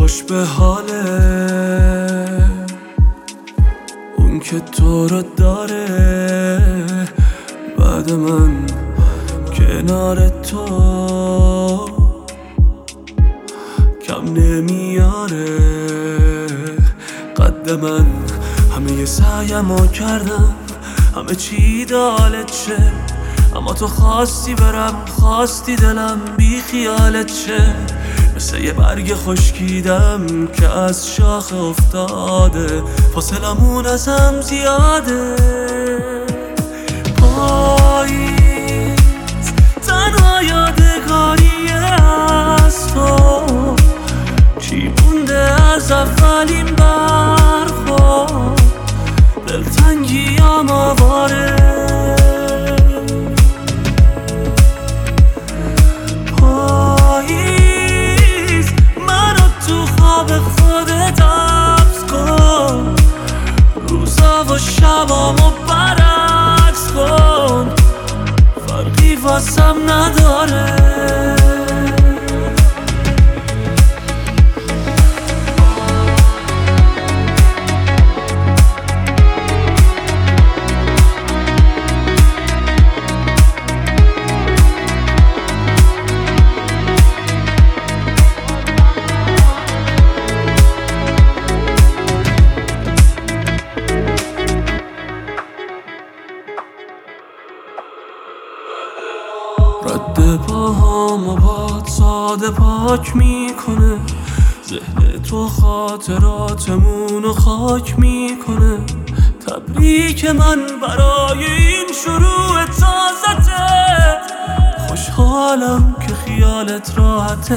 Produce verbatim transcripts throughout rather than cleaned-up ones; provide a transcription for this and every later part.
خوش به حاله اون که تو رو داره بعد من کنار تو کم نمیاره قد من. همه ی سعیمو کردم همه چی دالت شه، اما تو خواستی برم خواستی دلم بی خیالت شه. مثل یه برگ خشکیدم که از شاخ افتاده، فاصلمون ازم زیاده. پاییز تنها یادگاری از تو، چی مونده از اولین برخورد؟ دلتنگیام آواره. پاییز منو تو خواب خودت حبس کن، روزا و شبامو برعکس کن، فرقی واسم نداره. رد پاهامو باد ساده پاک میکنه، ذهن تو خاطراتمونو خاک میکنه. تبریک من برای این شروع تازته، خوشحالم که خیالت راحته.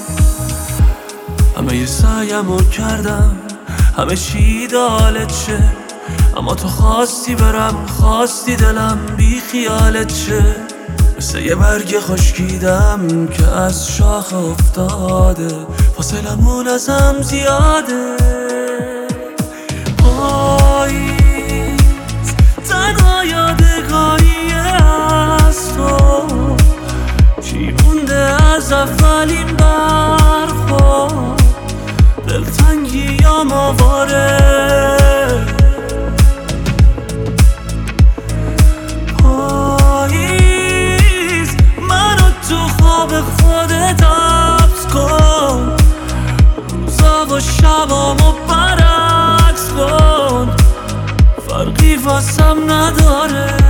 همه ی سعیمو کردم همه چی دالت شه، اما تو خواستی برم خواستی دلم بی خیالت شه. مثل یه برگ خشکیدم که از شاخ افتاده، فاصلمون ازم زیاده. پاییز تنها یادگاری از تو، چی مونده از اولین برخورد؟ دلتنگیام آواره. به خودت حبس کن، روزا و شبامو برعکس کن، فرقی واسم نداره.